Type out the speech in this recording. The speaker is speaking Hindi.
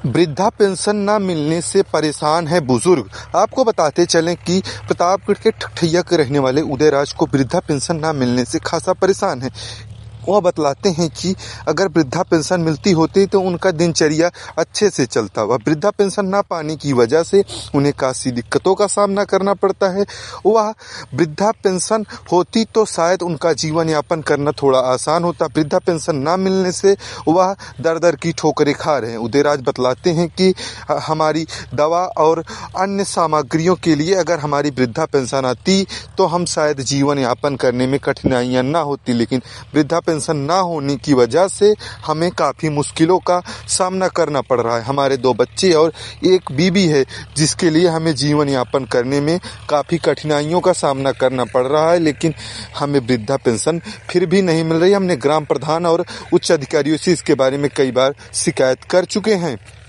वृद्धा पेंशन न मिलने से परेशान है बुजुर्ग। आपको बताते चलें कि प्रतापगढ़ के ठठैया के रहने वाले उदयराज को वृद्धा पेंशन न मिलने से खासा परेशान है। वह बतलाते हैं कि अगर वृद्धा पेंशन मिलती होती तो उनका दिनचर्या अच्छे से चलता। वह वृद्धा पेंशन ना पाने की वजह से उन्हें काफ़ी दिक्कतों का सामना करना पड़ता है। वह वृद्धा पेंशन होती तो शायद उनका जीवन यापन करना थोड़ा आसान होता। वृद्धा पेंशन ना मिलने से वह दर दर की ठोकरें खा रहे हैं। उदयराज बतलाते हैं कि हमारी दवा और अन्य सामग्रियों के लिए अगर हमारी वृद्धा पेंशन आती तो हम शायद जीवन यापन करने में कठिनाइयाँ ना होती, लेकिन वृद्धा पेंशन ना होने की वजह से हमें काफ़ी मुश्किलों का सामना करना पड़ रहा है। हमारे 2 बच्चे और एक बीवी है जिसके लिए हमें जीवन यापन करने में काफ़ी कठिनाइयों का सामना करना पड़ रहा है, लेकिन हमें वृद्धा पेंशन फिर भी नहीं मिल रही। हमने ग्राम प्रधान और उच्च अधिकारियों से इसके बारे में कई बार शिकायत कर चुके हैं।